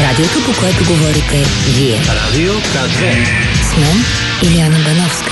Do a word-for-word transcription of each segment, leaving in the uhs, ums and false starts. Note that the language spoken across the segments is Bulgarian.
Радиото, по което говорите вие. Радио К2. С мен Илияна Бановска.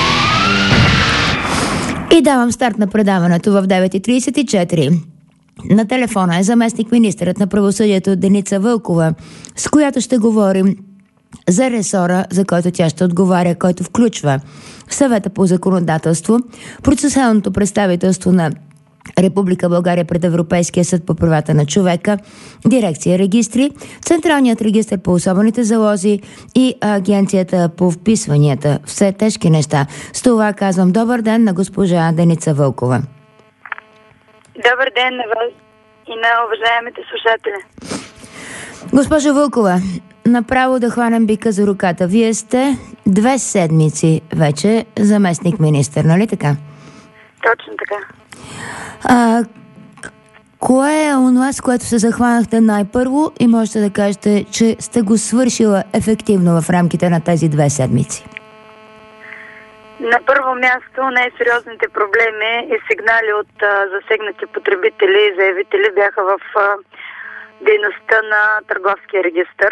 И давам старт на предаването в девет и тридесет и четири. На телефона е заместник-министърът на правосъдието Деница Вълкова, с която ще говорим за ресора, за който тя ще отговаря, който включва Съвета по законодателство, процесуалното представителство на Република България пред Европейския съд по правата на човека, дирекция регистри, Централният регистр по особените залози и Агенцията по вписванията. Все тежки неща. С това казвам добър ден на госпожа Деница Вълкова. Добър ден на вас и на уважаемите слушатели. Госпожа Вълкова, направо да хванем бика за руката. Вие сте две седмици вече заместник-министър, нали така? Точно така. А, кое е онова, с което се захванахте най-първо и можете да кажете, че сте го свършила ефективно в рамките на тези две седмици? На първо място най-сериозните проблеми и сигнали от а, засегнати потребители и заявители бяха в а, дейността на търговския регистър.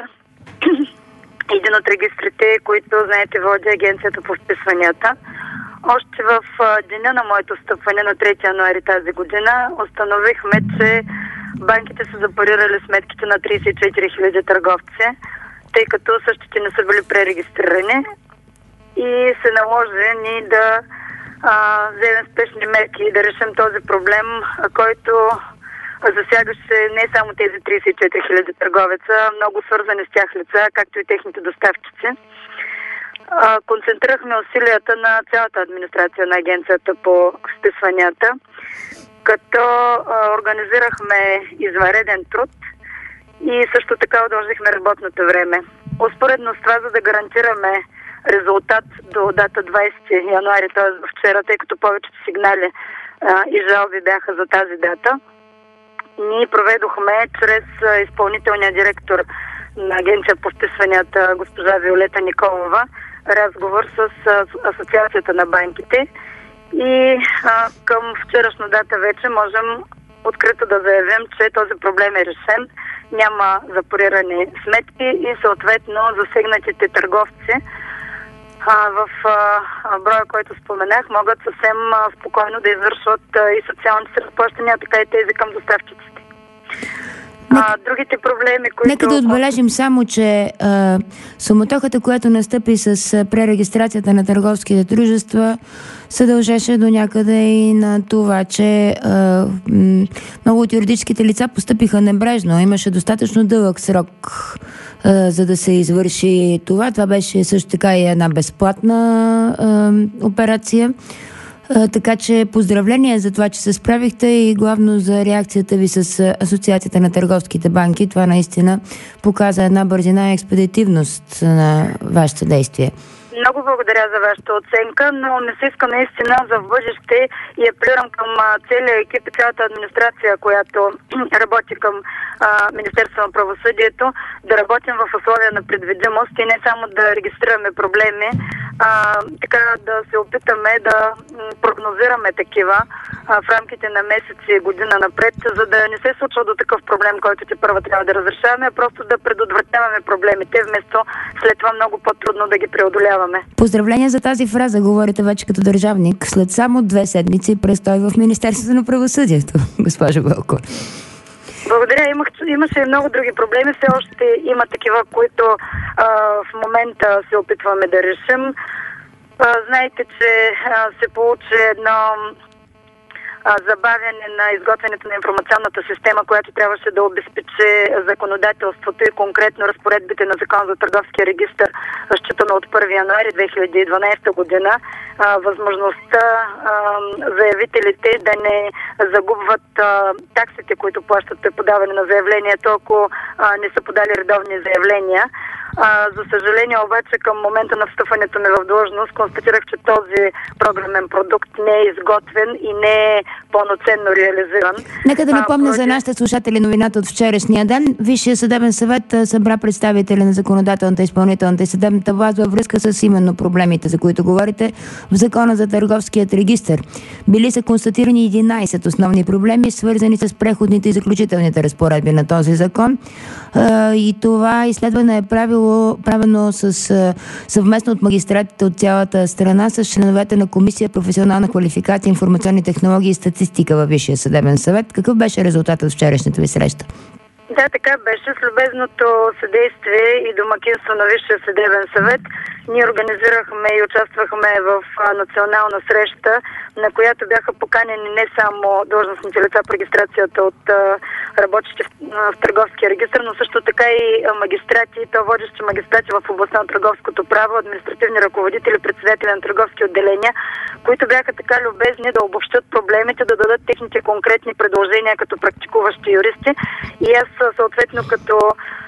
Един от регистрите, които, знаете, води Агенцията по вписванията. Още в а, деня на моето встъпване на трети януари тази година установихме, че банките са запарирали сметките на тридесет и четири хиляди търговци, тъй като същите не са били пререгистрирани и се наложи ни да а, вземем спешни мерки и да решим този проблем, който засягаше не само тези тридесет и четири хиляди търговеца, много свързани с тях лица, както и техните доставчици. Концентрирахме усилията на цялата администрация на Агенцията по вписванията, като а, организирахме извънреден труд и също така удължихме работното време. Успоредно с това, за да гарантираме резултат до дата двадесети януари, т.е. вчера, тъй като повечето сигнали а, и жалби бяха за тази дата, ние проведохме чрез а, изпълнителния директор на Агенция по вписванията госпожа Виолета Николова разговор с а, Асоциацията на банките и а, към вчерашна дата вече можем открито да заявим, че този проблем е решен, няма запорирани сметки и съответно засегнатите търговци а, в а, броя, който споменах, могат съвсем а, спокойно да извършват а, и социалните разплащания, така и тези към доставчиците. А, другите проблеми, които... Нека да отбележим само, че а, суматохата, която настъпи с пререгистрацията на търговските дружества, се дължеше до някъде и на това, че а, м- много от юридическите лица постъпиха небрежно. Имаше достатъчно дълъг срок, а, за да се извърши това. Това беше също така и една безплатна а, операция. А, така че поздравления за това, че се справихте и главно за реакцията ви с Асоциацията на търговските банки. Това наистина показа една бързина и експедитивност на вашето действие. Много благодаря за вашата оценка, но не се иска наистина за в бъдеще и апелирам към целия екип и цялата администрация, която работи към а, Министерството на правосъдието, да работим в условия на предвидимост и не само да регистрираме проблеми, а така да се опитаме да прогнозираме такива а, в рамките на месеци и година напред, за да не се случва до такъв проблем, който те първа трябва да разрешаваме, а просто да предотвратяваме проблемите, вместо след това много по-трудно да ги преодоляваме. Поздравления за тази фраза, говорите вече като държавник, след само две седмици престой в Министерството на правосъдието, госпожа Вълкова. Благодаря. Имах, имаше и много други проблеми. Все още има такива, които а, в момента се опитваме да решим. А, знаете, че а, се получи едно забавяне на изготвянето на информационната система, която трябваше да обезпечи законодателството и конкретно разпоредбите на Закон за търговския регистър, считано от първи януари две хиляди и дванадесета година, възможността заявителите да не загубват таксите, които плащат при подаване на заявлението, ако не са подали редовни заявления. А, за съжаление обаче към момента на встъпването ми в длъжност констатирах, че този програмен продукт не е изготвен и не е пълноценно реализиран. Нека да напомня за нашите слушатели новината от вчерашния ден. Висшия съдебен съвет събра представители на законодателната, изпълнителната и съдебната власт във връзка с именно проблемите, за които говорите в Закона за търговският регистър. Били са констатирани единайсет основни проблеми, свързани с преходните и заключителните разпоредби на този закон. И това изследване е правило, правено с, съвместно от магистратите от цялата страна с членовете на Комисия професионална квалификация, информационни технологии и статистика във Висшия съдебен съвет. Какъв беше резултатът от вчерашната ви среща? Да, така беше. С любезното съдействие и домакинство на Висшия съдебен съвет ние организирахме и участвахме в национална среща, на която бяха поканени не само длъжностните лица по регистрацията от работещи в, в търговския регистр, но също така и магистрати, то водещи магистрати в областта на търговското право, административни ръководители, председатели на търговски отделения, които бяха така любезни да обобщат проблемите, да дадат техните конкретни предложения като практикуващи юристи. И аз съответно като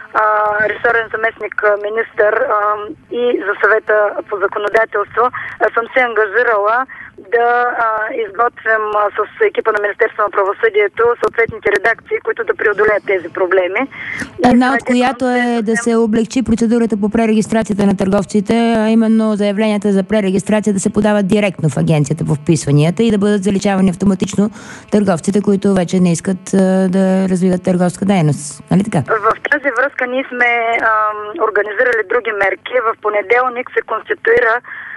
ресорен заместник министър и за съвета по законодателство съм се ангажирала да а, изготвим а, с екипа на Министерство на правосъдието съответните редакции, които да преодолеят тези проблеми. Една от която е да се облегчи процедурата по пререгистрацията на търговците, а именно заявленията за пререгистрация да се подават директно в агенцията по вписванията и да бъдат заличавани автоматично търговците, които вече не искат а, да развиват търговска дейност. Нали така? В тази връзка ние сме а, организирали други мерки. В понеделник се конституира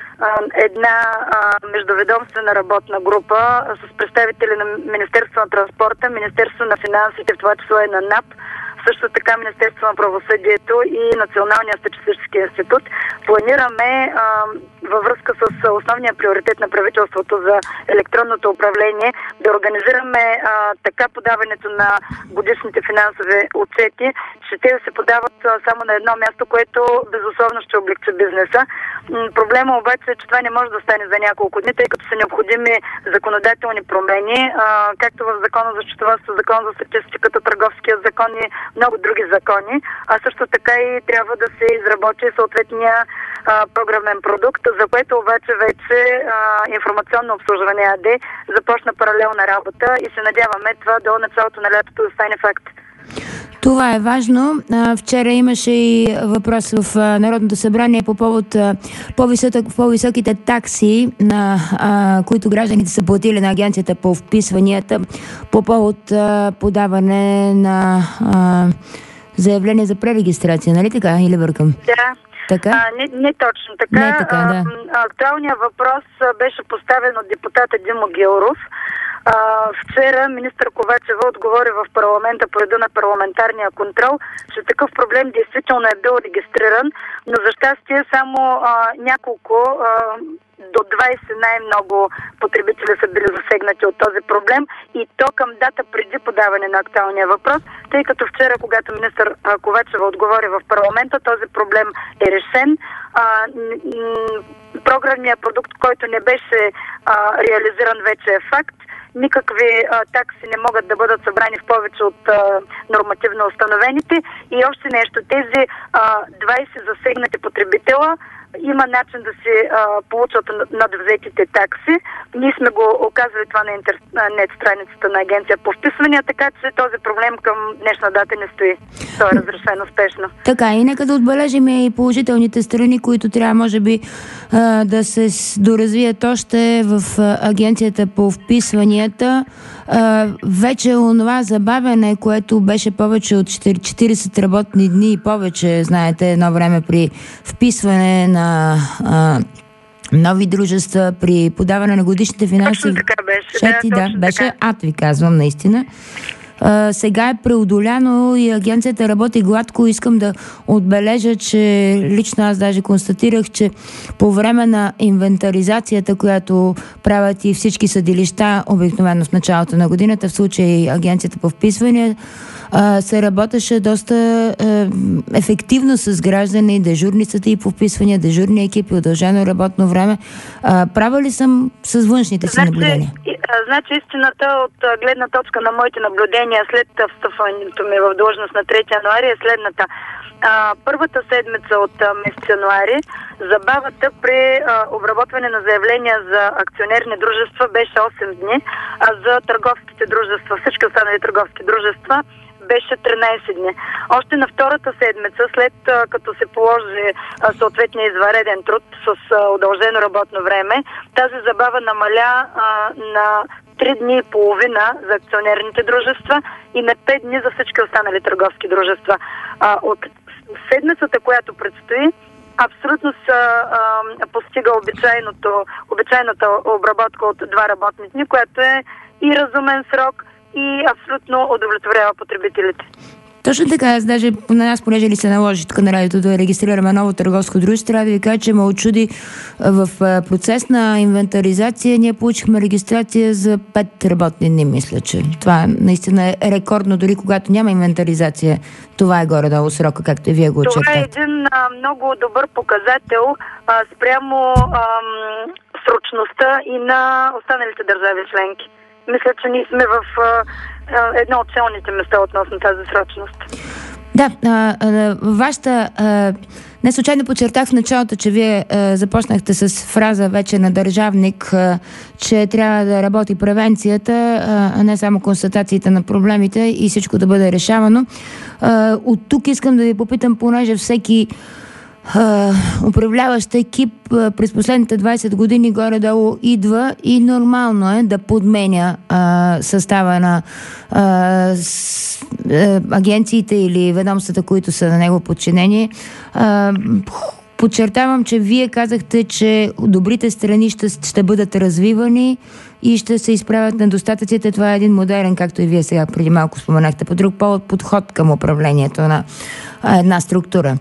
една а, междуведомствена работна група с представители на Министерство на транспорта, Министерство на финансите, в това число и на НАП, също така Министерство на правосъдието и Националния статистически институт. Планираме а, във връзка с основния приоритет на правителството за електронното управление да организираме а, така подаването на годишните финансови отчети, че те да се подават а, само на едно място, което безусловно ще облегчи бизнеса. М- проблема обаче е, че това не може да стане за няколко дни, тъй като са необходими законодателни промени, а, както в Закона за счетоводство, Закон за статистиката, Търговския закон и много други закони, а също така и трябва да се изработи съответния а, програмен продукт, за което обаче вече а, информационно обслужване АД започна паралелна работа и се надяваме това до началото на лятото да стане факт. Това е важно. Вчера имаше и въпрос в Народното събрание по повод по-високите такси, на които гражданите са платили на агенцията по вписванията по повод подаване на заявление за пререгистрация. Нали така? Или бъркам? Да. Така? А, не, не точно така. Не така, да. А, актуалният въпрос беше поставен от депутата Димо Гяуров. А, вчера министър Ковачева отговори в парламента по реда на парламентарния контрол, че такъв проблем действително е бил регистриран, но за щастие само а, няколко а, до двайсет най-много потребители са били засегнати от този проблем и то към дата преди подаване на актуалния въпрос, тъй като вчера, когато министър Ковачева отговори в парламента, този проблем е решен. А, програмният продукт, който не беше а, реализиран, вече е факт. Никакви а, такси не могат да бъдат събрани в повече от а, нормативно установените. И още нещо, тези а, двайсет засегнати потребителя има начин да се а, получат надвзетите такси. Ние сме го оказали това на интернет страницата на агенция по вписвания, така че този проблем към днешна дата не стои. То е разрешен успешно. Така, и нека да отбележим и положителните страни, които трябва, може би, а, да се доразвият още в агенцията по вписванията. А, вече онова забавяне, което беше повече от четирийсет работни дни и повече, знаете, едно време при вписване на а, нови дружества, при подаване на годишните финансови отчети, да, да, беше ад, ви казвам, наистина. А, сега е преодоляно и агенцията работи гладко. Искам да отбележа, че лично аз даже констатирах, че по време на инвентаризацията, която правят и всички съдилища обикновено в началото на годината, в случай агенцията по вписване, а, се работеше доста а, ефективно с граждани, дежурницата и по вписвания, дежурния екип и удължено работно време. А, права ли съм с външните си значи, наблюдения? Значи истината от гледна точка на моите наблюдения след встъпването ми в длъжност на трети януари е следната. А, първата седмица от а, месец януари забавата при а, обработване на заявления за акционерни дружества беше осем дни, а за търговските дружества, всички останали търговски дружества, беше тринайсет дни. Още на втората седмица, след а, като се положи а, съответния извънреден труд с а, удължено работно време, тази забава намаля а, на три дни и половина за акционерните дружества и на пет дни за всички останали търговски дружества. А, от седмицата, която предстои, абсолютно се постига обичайното, обичайната обработка от два работни дни, което е и разумен срок, и абсолютно удовлетворява потребителите. Точно така, аз даже на нас, понеже ли се наложи тук на радиото да регистрираме ново търговско дружество, трябва да ви кажа, че ме очуди в процес на инвентаризация. Ние получихме регистрация за пет работни дни, мисля, че това наистина е рекордно, дори когато няма инвентаризация. Това е горе-долу срока, както и вие го очертахте. Това е един а, много добър показател а, спрямо а, срочността и на останалите държави членки. Мисля, че ние сме в а, едно от челните места относно тази срочност. Да, а, а, вашата... А, не случайно подчертах в началото, че вие а, започнахте с фраза вече на държавник, а, че трябва да работи превенцията, а не само констатациите на проблемите и всичко да бъде решавано. А, от тук искам да ви попитам, понеже всеки Uh, управляващ екип uh, през последните двайсет години горе-долу идва и нормално е да подменя uh, състава на uh, с, uh, агенциите или ведомствата, които са на него подчинени. Uh, подчертавам, че вие казахте, че добрите страни ще, ще бъдат развивани и ще се изправят недостатъците. Това е един модерен, както и вие сега преди малко споменахте, по друг повод подход към управлението на uh, една структура.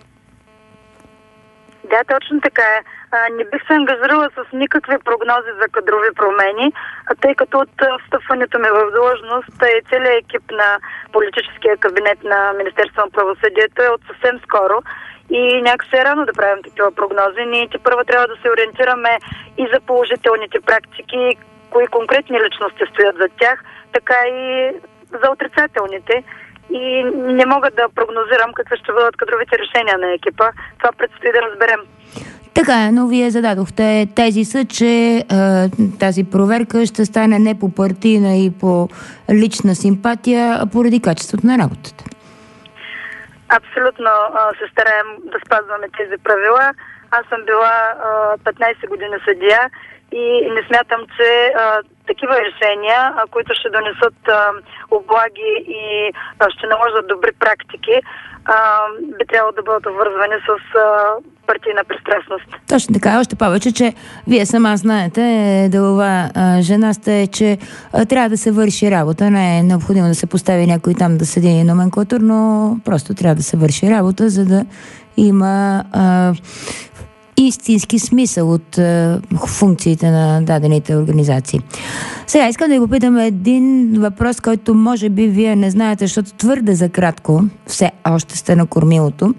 Да, точно така е. А, не бих се ангажирала с никакви прогнози за кадрови промени, тъй като от встъпването ми в длъжност и целият екип на политическия кабинет на Министерството на правосъдието е от съвсем скоро и някакси е рано да правим такива прогнози. Ние те първо трябва да се ориентираме и за положителните практики, кои конкретни личности стоят за тях, така и за отрицателните. И не мога да прогнозирам какви ще бъдат кадровите решения на екипа. Това предстои да разберем. Така е, но вие зададохте тези са, че е, тази проверка ще стане не по партийна и по лична симпатия, а поради качеството на работата. Абсолютно а, се стараем да спазваме тези правила. Аз съм била а, петнайсет години съдия и не смятам, че а, такива решения, а, които ще донесат а, облаги и а, ще наложат добри практики, а, би трябвало да бъдат обвързвани с а, партийна пристрастност. Точно така, още повече, че вие сама знаете, делова а, жена сте, че а, трябва да се върши работа. Не е необходимо да се постави някой там да седи номенклатурно, просто трябва да се върши работа, за да има а, истински смисъл от е, функциите на дадените организации. Сега искам да ви попитам един въпрос, който може би вие не знаете, защото твърде за кратко все още сте на кормилото.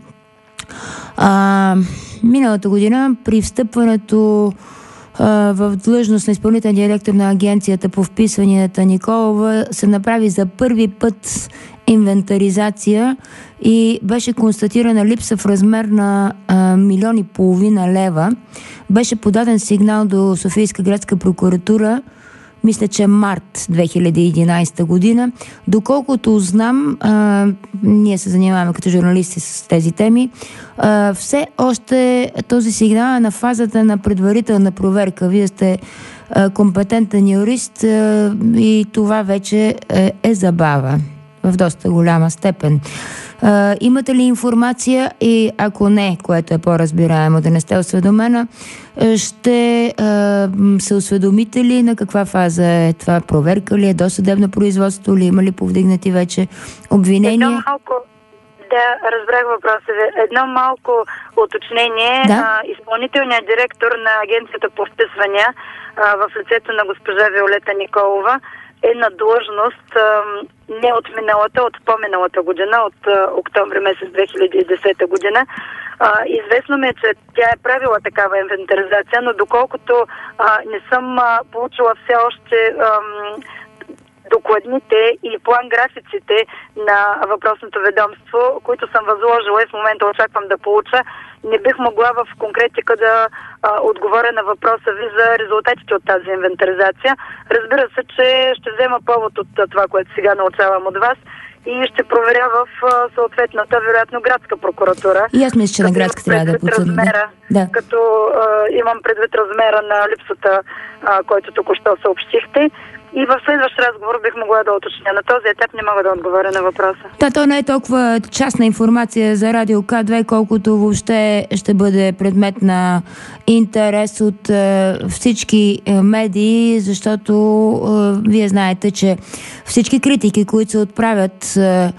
А, миналата година при встъпването а, в длъжност на изпълнителния директор на агенцията по вписванията Николова се направи за първи път инвентаризация и беше констатирана липса в размер на а, милион и половина лева. Беше подаден сигнал до Софийска градска прокуратура, мисля, че март две хиляди и единайсета година. Доколкото знам, а, ние се занимаваме като журналисти с тези теми, а, все още този сигнал е на фазата на предварителна проверка. Вие сте а, компетентен юрист а, и това вече е, е забава в доста голяма степен. А, имате ли информация и ако не, което е по-разбираемо да не сте осведомена, ще а, се осведомите ли на каква фаза е това? Проверка ли е, досъдебно производство ли, има ли повдигнати вече обвинения? Едно малко, да, разбрах въпроса ви. Едно малко уточнение. Да? А, изпълнителният директор на агенцията по вписвания а, в лицето на госпожа Виолета Николова е на длъжност а, не от миналата, от по-миналата година, от а, октомври месец две хиляди и десета година. А, известно ми е, че тя е правила такава инвентаризация, но доколкото а, не съм а, получила все още а, докладните и план-графиците на въпросното ведомство, които съм възложила и в момента очаквам да получа, не бих могла в конкретика да а, отговоря на въпроса ви за резултатите от тази инвентаризация. Разбира се, че ще взема повод от това, което сега научавам от вас и ще проверя в а, съответната, вероятно, градска прокуратура. И аз мисля, че на градска трябва да подсъдна. Да. Като а, имам предвид размера на липсата, а, който току-що съобщихте. И в следващ разговор бих могла да уточня. На този етап не мога да отговоря на въпроса. Да, то не е толкова частна информация за Радио К две, колкото въобще ще бъде предмет на интерес от е, всички е, медии, защото е, вие знаете, че всички критики, които се отправят е,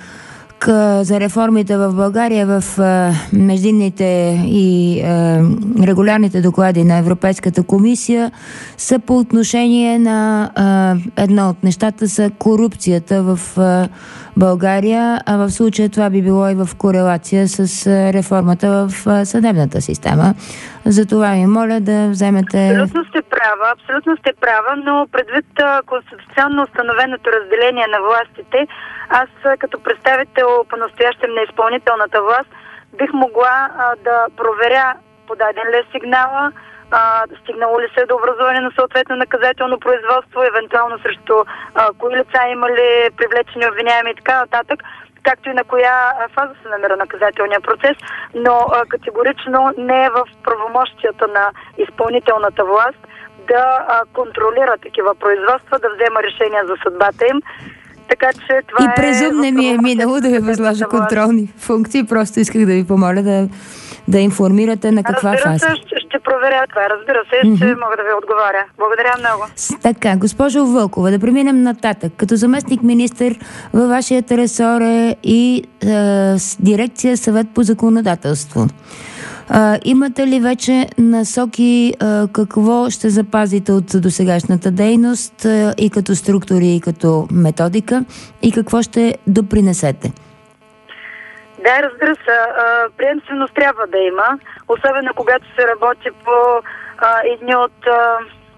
за реформите в България в е, междинните и е, регулярните доклади на Европейската комисия са по отношение на е, едно от нещата са корупцията в е, България, а в случая това би било и в корелация с е, реформата в е, съдебната система. Затова ви моля да вземете... Абсолютно сте права, абсолютно сте права, но предвид конституционно установеното разделение на властите, аз като представител по-настоящем на изпълнителната власт бих могла а, да проверя подаден ли е сигнала, а, стигнало ли се до образуване на съответно наказателно производство, евентуално срещу а, кои лица има ли привлечени обвиняеми и така нататък, както и на коя фаза се намира наказателния процес, но а, категорично не е в правомощията на изпълнителната власт да а, контролира такива производства, да взема решения за съдбата им. Така че това и презум не ми е минало да ви възложа контролни функции. Просто исках да ви помоля да, да информирате на каква разбира фаза. Се, ще, ще проверя това. Разбира се, mm-hmm. ще мога да ви отговаря. Благодаря много. Така, госпожо Вълкова, да преминем нататък. Като заместник министър във вашият ресор е и е, дирекция Съвет по законодателство. А, имате ли вече насоки а, какво ще запазите от досегашната дейност а, и като структури, и като методика, и какво ще допринесете? Да, разбира се. Приемственост трябва да има, особено когато се работи по а, едни от а,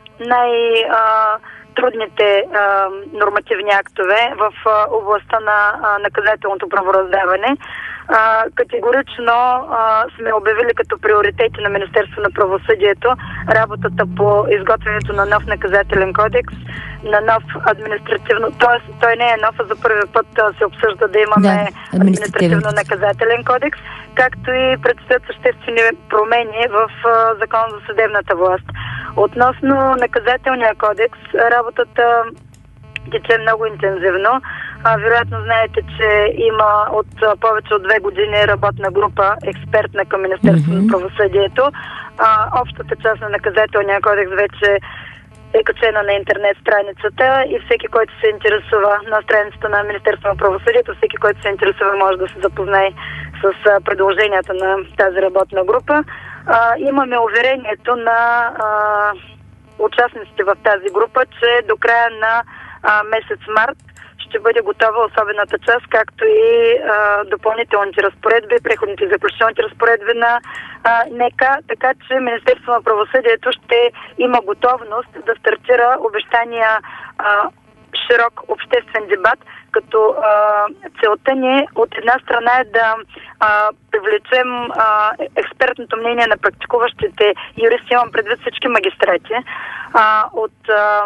най-трудните нормативни актове в а, областта на а, наказателното правораздаване. А, категорично а, сме обявили като приоритети на Министерство на правосъдието работата по изготвянето на нов наказателен кодекс, на нов административно, т.е. той не е нов, а за първи път а, се обсъжда да имаме да, административно-наказателен кодекс, както и предстоят съществени промени в а, Закон за съдебната власт. Относно наказателния кодекс, работата тече много интензивно. А, вероятно знаете, че има от а, повече от две години работна група експертна към Министерството mm-hmm. на правосъдието. А, общата част на наказателния кодекс вече е качена на интернет страницата и всеки, който се интересува на страницата на Министерството на правосъдието, всеки, който се интересува, може да се запознае с а, предложенията на тази работна група. А, имаме уверението на а, участниците в тази група, че до края на а, месец март ще бъде готова особената част, както и а, допълнителните разпоредби, преходните и заключителните разпоредби на а, НК, така че Министерството на правосъдието ще има готовност да стартира обещания а, широк обществен дебат, като а, целта ни от една страна е да а, привлечем а, експертното мнение на практикуващите юристи, имам предвид всички магистрати. А, от а,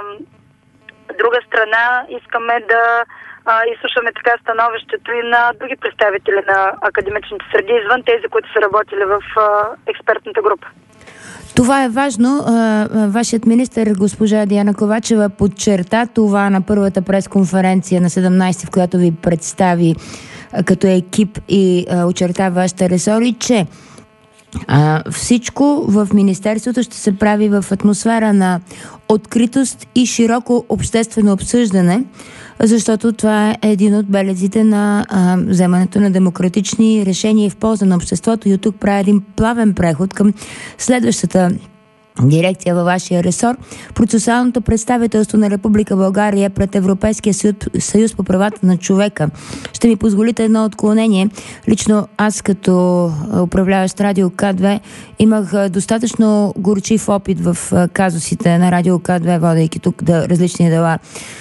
друга страна искаме да а, изслушаме така становището и на други представители на академичните среди, извън тези, които са работили в а, експертната група. Това е важно. Вашият министър, госпожа Диана Ковачева, подчерта това на първата пресконференция на седемнайсети, в която ви представи като екип и очерта вашите ресори, че а, всичко в Министерството ще се прави в атмосфера на откритост и широко обществено обсъждане, защото това е един от белезите на а, вземането на демократични решения в полза на обществото. И от тук прави един плавен преход към следващата дирекция във вашия ресор. Процесуалното представителство на Република България пред Европейския съюз, съюз по правата на човека. Ще ми позволите едно отклонение. Лично аз като управляващ Радио К две имах достатъчно горчив опит в казусите на Радио К две, водейки тук да, различни дела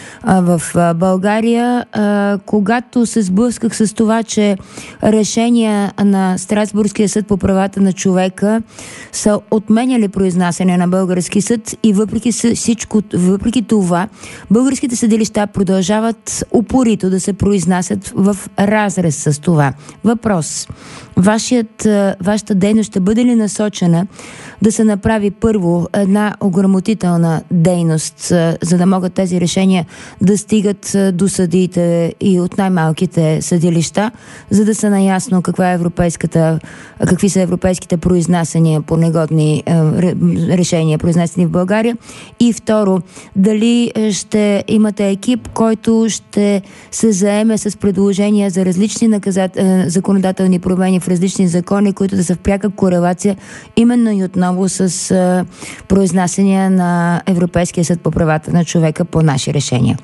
в България, когато се сблъсках с това, че решения на Страсбургския съд по правата на човека са отменяли произнасяне на български съд и въпреки всичко, въпреки това, българските съдилища продължават упорито да се произнасят в разрез с това. Въпрос. Вашият, вашата дейност ще бъде ли насочена да се направи първо една ограмотителна дейност, за да могат тези решения да стигат до съдиите и от най-малките съдилища, за да са наясно каква е европейската, какви са европейските произнасяния по негодни е, решения, произнесени в България? И второ, дали ще имате екип, който ще се заеме с предложения за различни наказат... е, законодателни промени в различни закони, които да са в пряка корелация именно и отново с е, произнасяния на Европейския съд по правата на човека по наши решения?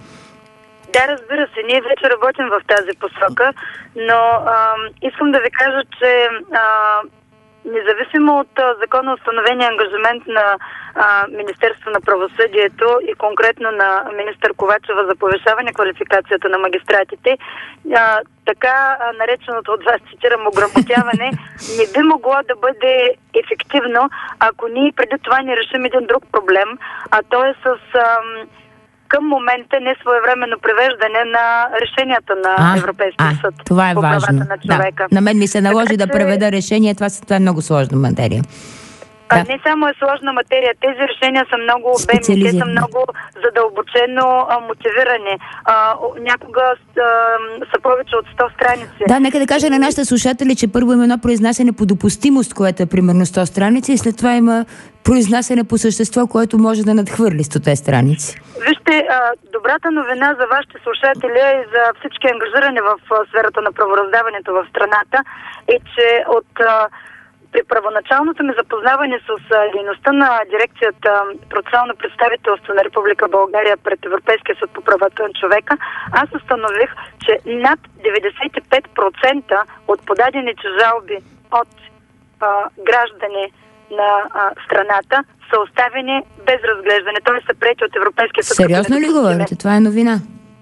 Да, разбира се, ние вече работим в тази посока, но а, искам да ви кажа, че а, независимо от а, законно установения ангажимент на а, Министерство на правосъдието и конкретно на министър Ковачева за повишаване квалификацията на магистратите, а, така а, нареченото от вас, цитирам, ограмотяване, не би могло да бъде ефективно, ако ние преди това не решим един друг проблем, а то е с... А, към момента несвоевременно привеждане на решенията на а, Европейския а, съд това е по важно. правата на човека. Да. На мен ми се наложи така, да преведа решение, това, това е много сложна материя. А, да. Не само е сложна материя, тези решения са много обемни, те са много задълбочено а, мотивирани. А, някога а, са повече от сто страници. Да, нека да кажа на нашите слушатели, че първо има едно произнасяне по допустимост, което е примерно сто страници, и след това има произнасяне по същество, което може да надхвърли сто страници. Вижте, а, добрата новина за вашите слушатели и за всички ангажирани в а, сферата на правораздаването в страната е, че от а, при първоначалното ми запознаване с а, дейността на дирекцията процесуално представителство на Република България пред Европейския съд по правата на човека, аз установих, че над деветдесет и пет процента от подадените жалби от а, граждани на а, страната са оставени без разглеждане, т.е. са приети от Европейския съд. Сериозно ли говорите? Това е новина.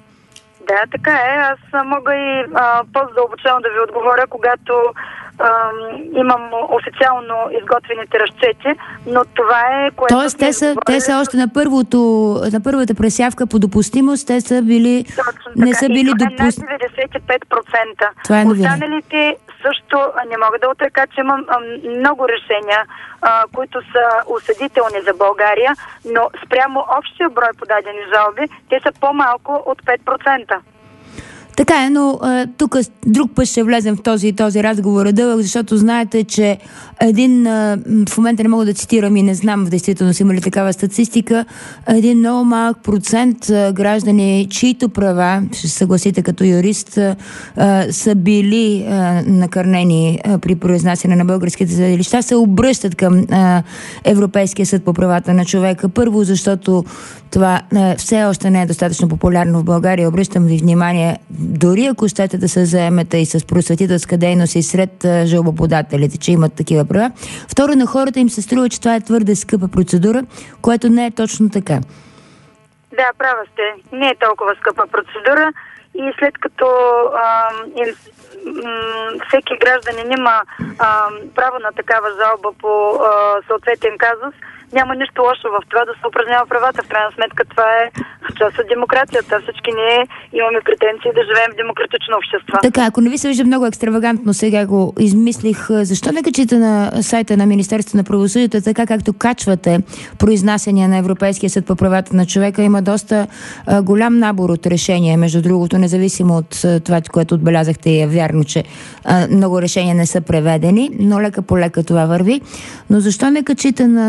Да, така е. Аз мога и а, по-задълбочено да ви отговоря, когато а, имам официално изготвените разчети, но това е, което... Тоест, те са, те са още на, първото, на първата пресявка по допустимост, те са били... не са били допустими. деветдесет и пет процента. Това е новина. Останалите също не мога да отрека, че имам а, много решения, а, които са осъдителни за България, но спрямо общия брой подадени жалби, те са по-малко от пет процента. Така е, но тук друг път ще влезем в този този разговор е дълъг, защото знаете, че един, а, в момента не мога да цитирам и не знам в действителност има ли такава статистика, един много малък процент а, граждани, чието права, ще се съгласите като юрист, а, са били а, накърнени а, при произнасяне на българските съдилища, се обръщат към а, Европейския съд по правата на човека. Първо, защото това а, все още не е достатъчно популярно в България. Обръщам ви внимание, дори ако щете да се заемете и с просветителска дейност и сред а, жалбоподателите, че имат такива права. Второ, на хората им се струва, че това е твърде скъпа процедура, което не е точно така. Да, права сте. Не е толкова скъпа процедура и след като а, им, м- всеки гражданин има а, право на такава жалба по а, съответен казус, няма нищо лошо в това да се упражнява правата. В крайна сметка това е част от демокрацията. Всички ние имаме претенции да живеем в демократично общество. Така, ако не ви се вижда много екстравагантно, сега го измислих. Защо не качите на сайта на Министерството на правосъдието, така както качвате произнасяния на Европейския съд по правата на човека? Има доста а, голям набор от решения, между другото, независимо от а, това, което отбелязахте, и е вярно, че а, много решения не са преведени, но лека по лека това върви. Но защо не качите на сайта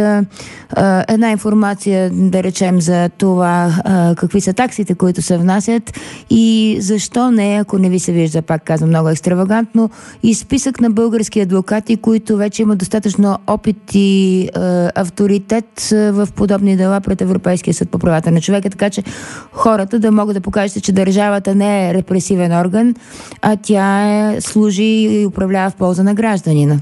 а, а, една информация, да речем, за това а, какви са таксите, които се внасят и защо не, ако не ви се вижда, пак казвам много екстравагантно, и списък на български адвокати, които вече имат достатъчно опит и а, авторитет в подобни дела пред Европейския съд по правата на човека, така че хората да могат да покажат, че държавата не е репресивен орган, а тя е, служи и управлява в полза на гражданина.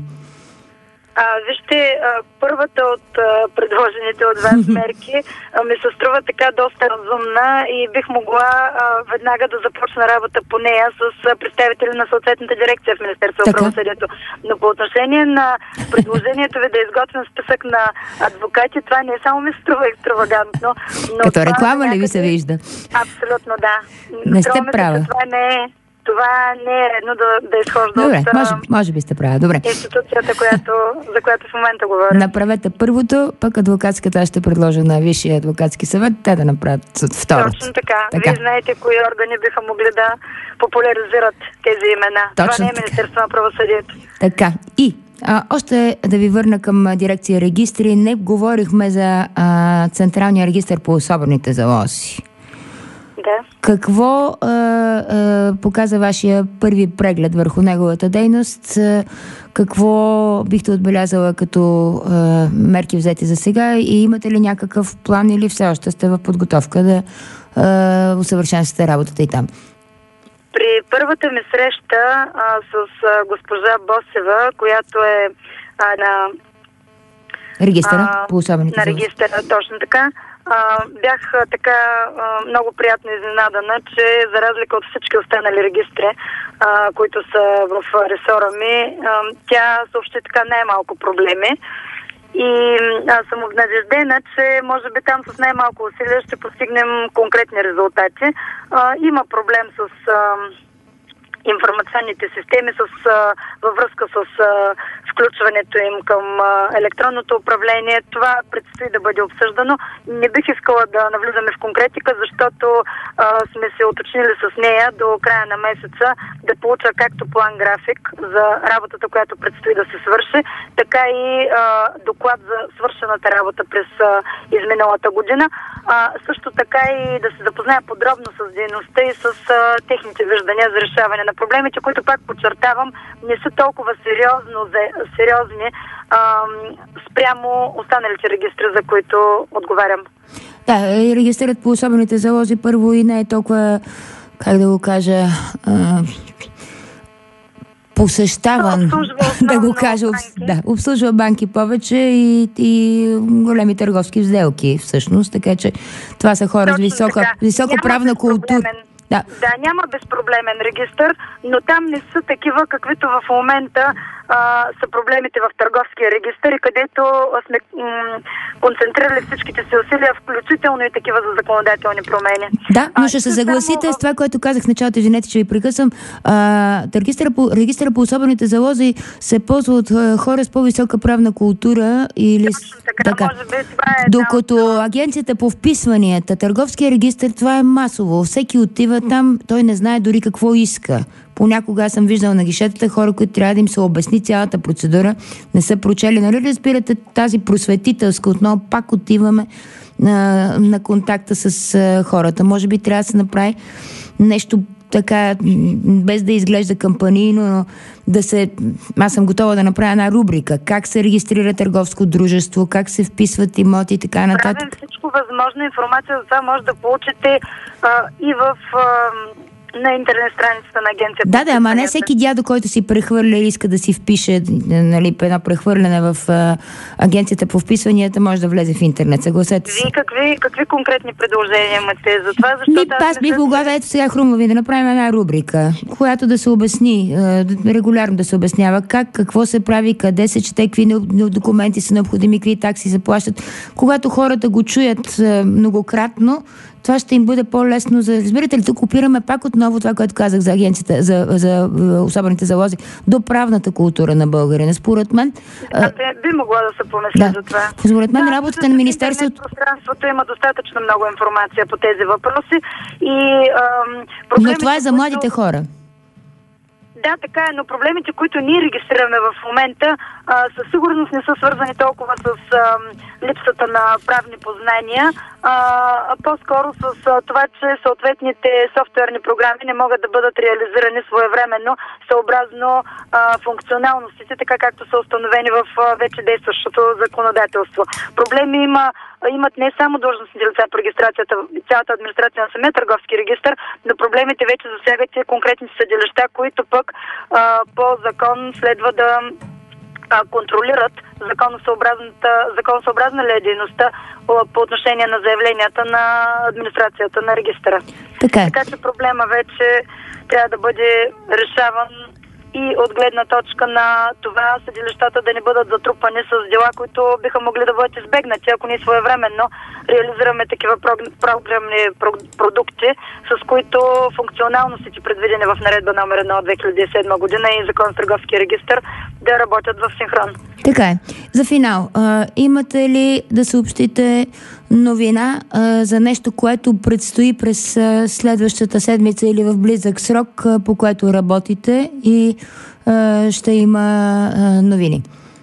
А, вижте, а, първата от а, предложените от вас мерки а, ми се струва така доста разумна и бих могла а, веднага да започна работа по нея с а, представители на съответната дирекция в Министерството на правосъдието. Но по отношение на предложението ви да изготвим списък на адвокати, това не само ми се струва екстравагантно. Но като реклама ли ви се вижда? Абсолютно да. Не сте права. Това не е Това не е редно да, да изхожда Добре, от може, може би сте права. Добре. институцията, която, за която в момента говоря. Направете първото, пък адвокатската ще предложа на Висшия адвокатски съвет, те да направят второто. Точно така. така. Вие знаете кои органи биха могли да популяризират тези имена. Точно Това не е Министерство на правосъдието. Така. И а, още да ви върна към дирекция регистри. Не говорихме за а, Централния регистър по особените залози. Да. Какво а, а, показа вашия първи преглед върху неговата дейност? А, какво бихте отбелязала като а, мерки взети за сега и имате ли някакъв план или все още сте в подготовка да а, усъвършенствате работата и там? При първата ми среща а, с а, госпожа Босева, която е а, на регистъра а, по особените на регистъра, точно така. А, бях а, така а, много приятно изненадана, че за разлика от всички останали регистри, а, които са в ресора ми, а, тя съобщи така най-малко проблеми. И аз съм обнадеждена, че може би там с най-малко усилия ще постигнем конкретни резултати. А, има проблем с а, информационните системи с, а, във връзка с а, включването им към а, електронното управление. Това предстои да бъде обсъждано. Не бих искала да навлизаме в конкретика, защото а, сме се уточнили с нея до края на месеца да получа както план график за работата, която предстои да се свърши, така и а, доклад за свършената работа през а, изминалата година. А, също така и да се запозная подробно с дейността и с а, техните виждания за решаване на проблемите, които, пак подчертавам, не са толкова сериозно, сериозни а, спрямо останалите регистри, за които отговарям. Да, регистрът по особените залози първо и не е толкова, как да го кажа, а, посещаван, да го кажа, об, да, обслужва банки повече и, и големи търговски сделки всъщност, така че това са хора с висока, висока правна култура. Да. да, няма безпроблемен регистър, но там не са такива, каквито в момента а, са проблемите в търговския регистър, където сме м- концентрирали всичките си усилия, включително и такива за законодателни промени. Да, но ще се съгласите само с това, което казах в началото, извинете, че ви прекъсвам. Регистъра по, регистъра по особените залози се ползва от а, хора с по-висока правна култура или така, така. Може би, това е докато да, агенцията по вписванията, търговския регистър, това е масово. Всеки отива там, той не знае дори какво иска. Понякога аз съм виждала на гишетата хора, които трябва да им се обясни цялата процедура, не са прочели. Нали разбирате тази просветителска? Отново пак отиваме на, на контакта с а, хората. Може би трябва да се направи нещо така, без да изглежда кампанийно, но да се... Аз съм готова да направя една рубрика. Как се регистрира търговско дружество, как се вписват имоти и така нататък. Правим всичко възможно. Информация за това може да получите а, и в... А, на интернет страницата на агенцията. Да, да, ама не всеки дядо, който си прехвърля и иска да си впише, нали, едно прехвърляне в а, агенцията по вписванията, може да влезе в интернет. Съгласете се. Вие какви, какви конкретни предложения имате за това? Защото Ми, аз бих могла да, ето сега хрумва ви, да направим една рубрика, която да се обясни, регулярно да се обяснява как, какво се прави, къде се чете, какви документи са необходими, какви такси се плащат. Когато хората го чуят многократно, това ще им бъде по-лесно за... Разбирате ли, тук опираме пак отново това, което казах за агенцията, за, за особените залози, до правната култура на българина. Според мен... Да, би могла да се помисли да. за това. Според мен да, работата на Министерството... Пространството има достатъчно много информация по тези въпроси и... Ам, Но това е за младите хора. Да, така е, но проблемите, които ние регистрираме в момента, а, със сигурност не са свързани толкова с а, липсата на правни познания, а, а по-скоро с а, това, че съответните софтуерни програми не могат да бъдат реализирани своевременно, съобразно а, функционалностите, така както са установени в а, вече действащото законодателство. Проблеми има имат не само длъжностните лица по регистрацията, цялата администрация на самия търговски регистър, но проблемите вече засягат и конкретните съдилища, които пък а, по закон следва да а, контролират законосъобразна ли е дейността по отношение на заявленията на администрацията на регистъра. Така, така че проблема вече трябва да бъде решаван и от гледна точка на това съдилищата да не бъдат затрупани с дела, които биха могли да бъдат избегнати, ако ние своевременно реализираме такива програмни продукти, с които функционалностите, предвидени в наредба номер едно от две хиляди и седма година и Закон за търговския регистър, да работят в синхрон. Така е. За финал, а, имате ли да съобщите новина а, за нещо, което предстои през а, следващата седмица или в близък срок, а, по което работите и а, ще има а, новини?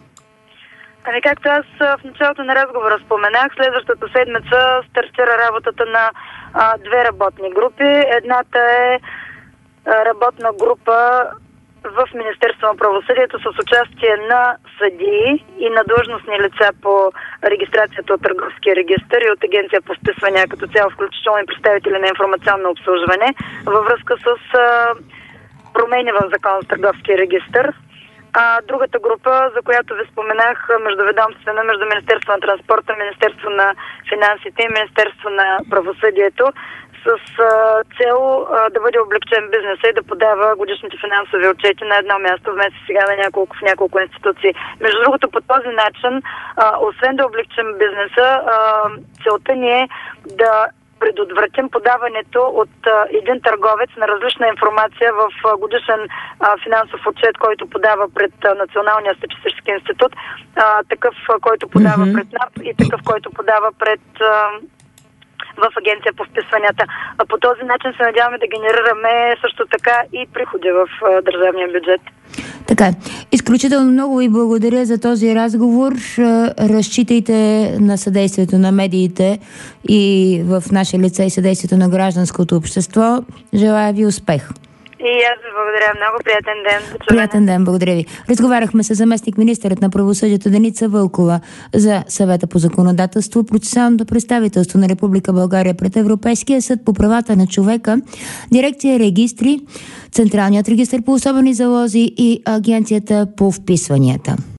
Ами както аз в началото на разговора споменах, следващата седмица стартира работата на а, две работни групи. Едната е а, работна група в Министерство на правосъдието с участие на съдии и на длъжностни лица по регистрацията от Търговския регистър и от Агенция по вписвания като цяло, включително и представители на информационно обслужване, във връзка с а, промени в Закон за Търговския регистър. А другата група, за която ви споменах, междуведомствена, между Министерство на транспорта, Министерство на финансите и Министерство на правосъдието, с а, цел а, да бъде облегчен бизнеса и да подава годишните финансови отчети на едно място, вместо сега на няколко, в няколко институции. Между другото, по този начин, а, освен да облегчим бизнеса, а, целта ни е да предотвратим подаването от а, един търговец на различна информация в а, годишен а, финансов отчет, който подава пред а, Националния статистически институт, а, такъв, а, който подава mm-hmm. пред НАП и такъв, който подава пред а, в Агенция по вписванията. А по този начин се надяваме да генерираме също така и приходи в а, държавния бюджет. Така, изключително много ви благодаря за този разговор. Разчитайте на съдействието на медиите и в наше лице и съдействието на гражданското общество. Желая ви успех. И аз ви благодаря много. Приятен ден. Приятен ден, благодаря ви. Разговаряхме с заместник-министърът на правосъдието Деница Вълкова за Съвета по законодателство, процесуалното представителство на Република България пред Европейския съд по правата на човека, дирекция регистри, Централният регистър по особени залози и Агенцията по вписванията.